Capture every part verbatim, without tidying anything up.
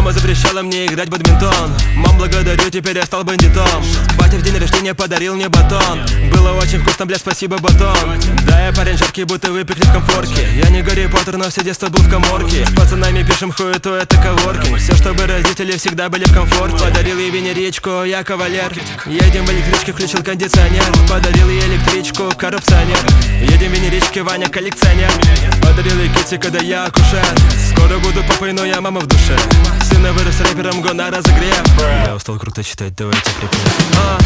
Мама запрещала мне играть в бадминтон. Мам, благодарю, теперь я стал бандитом. Батя в день рождения подарил мне батон. Было очень вкусно, бля, спасибо, батон. Да, я парень жаркий, будто выпекли в комфорке. Я не Гарри Поттер, но все детство был в каморке. С пацанами пишем хуету, это коворкинг. Все, чтобы родители всегда были в комфорте. Подарил ей венеричку, я кавалер. Едем в электричке, включил кондиционер. Подарил ей электричку, коррупционер. Едем в венеричке, Ваня коллекционер. Подарил ей китти, когда я акушер. Скоро буду папой, но я мама в душе. Сына вырос рэпером, го на разогрев. Я устал круто читать, давайте крепнем. а.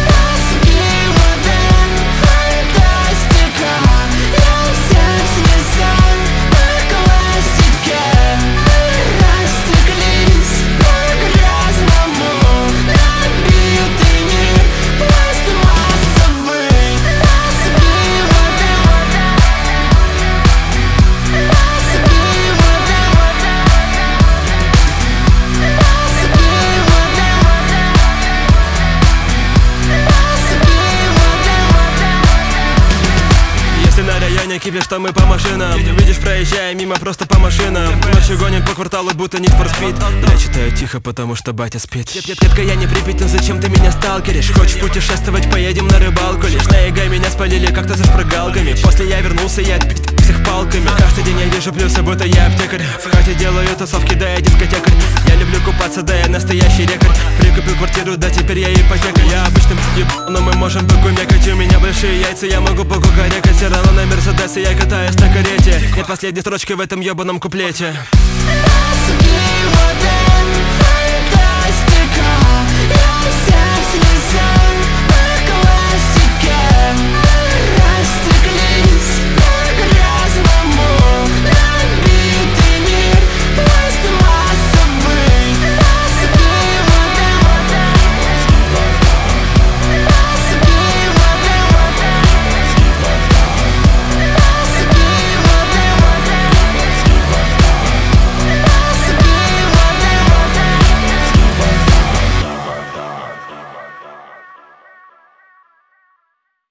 Кипишь, что мы по машинам. Видишь, проезжая мимо просто по машинам. Ночью гоним по кварталу, будто Need for Speed. Я читаю тихо, потому что батя спит. Детка, я не Припять, но зачем ты меня сталкеришь? Хочешь путешествовать, поедем на рыбалку. Лишь на ЕГЭ меня спалили как-то за шпрыгалками. После я вернулся, я отбить всех палками. Каждый день я вижу плюсы, будто я аптекарь. В хате делаю тусовки, да я дискотекарь. Я люблю купаться, да я настоящий рекорд. Прикупил квартиру, да теперь я ипотека. Я обычным еб, но мы можем покумекать. У меня большие яйца, я могу покукарекать. Все равно на Мерседесе я катаюсь на карете. Нет последней строчки в этом ебаном куплете.